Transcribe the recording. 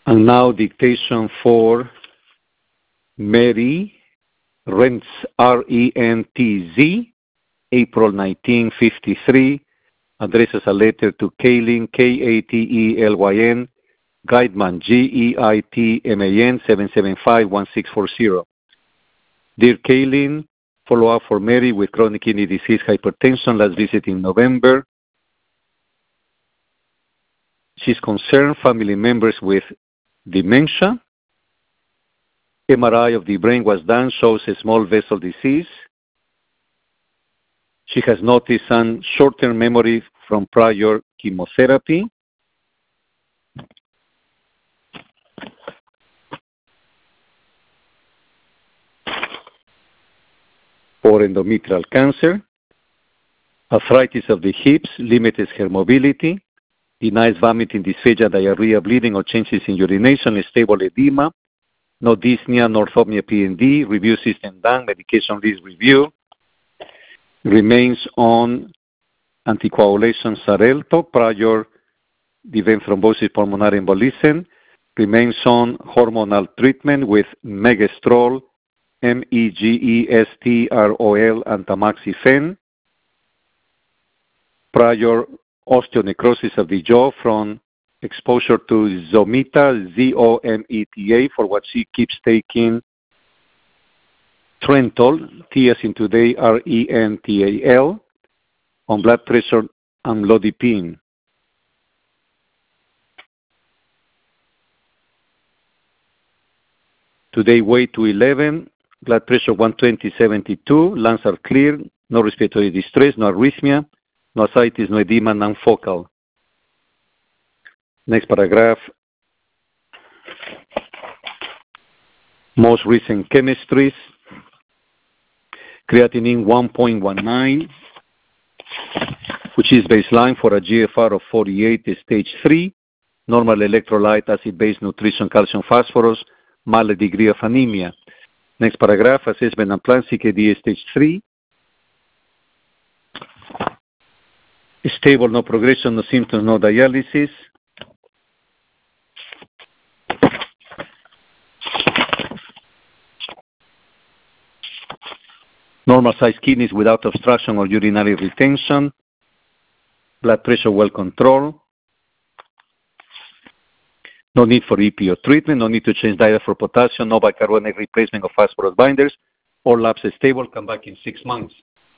And now dictation for Mary Rentz, R-E-N-T-Z, April 1953, addresses a letter to Kaylin, K-A-T-E-L-Y-N, Guideman, G-E-I-T-M-A-N, 775-1640. Dear Kaylin, follow-up for Mary with chronic kidney disease hypertension, last visit in November. She's concerned family members with dementia. MRI of the brain was done, shows a small vessel disease. She has noticed some short-term memory from prior chemotherapy. For endometrial cancer, arthritis of the hips limits her mobility, denies vomiting, dysphagia, diarrhea, bleeding, or changes in urination, stable edema, no dyspnea, nor orthopnea, P&D, review system done, medication list review, remains on anticoagulation Xarelto prior the vein thrombosis pulmonary embolism, remains on hormonal treatment with Megestrol, Megestrol, and tamoxifen, prior osteonecrosis of the jaw from exposure to Zometa, Z-O-M-E-T-A, for what she keeps taking Trentol, T as in today, R-E-N-T-A-L, on blood pressure and amlodipine. Today, weight 211, blood pressure 120/72, lungs are clear, no respiratory distress, no arrhythmia, no ascites, no edema, non-focal. Next paragraph. Most recent chemistries. Creatinine 1.19, which is baseline for a GFR of 48, stage 3. Normal electrolyte, acid-base nutrition, calcium, phosphorus, mild degree of anemia. Next paragraph, assessment and plan, CKD stage 3. Stable, no progression, no symptoms, no dialysis. Normal sized kidneys without obstruction or urinary retention. Blood pressure well controlled. No need for EPO treatment, no need to change diet for potassium, no bicarbonate replacement of phosphorus binders. All labs stable, come back in 6 months.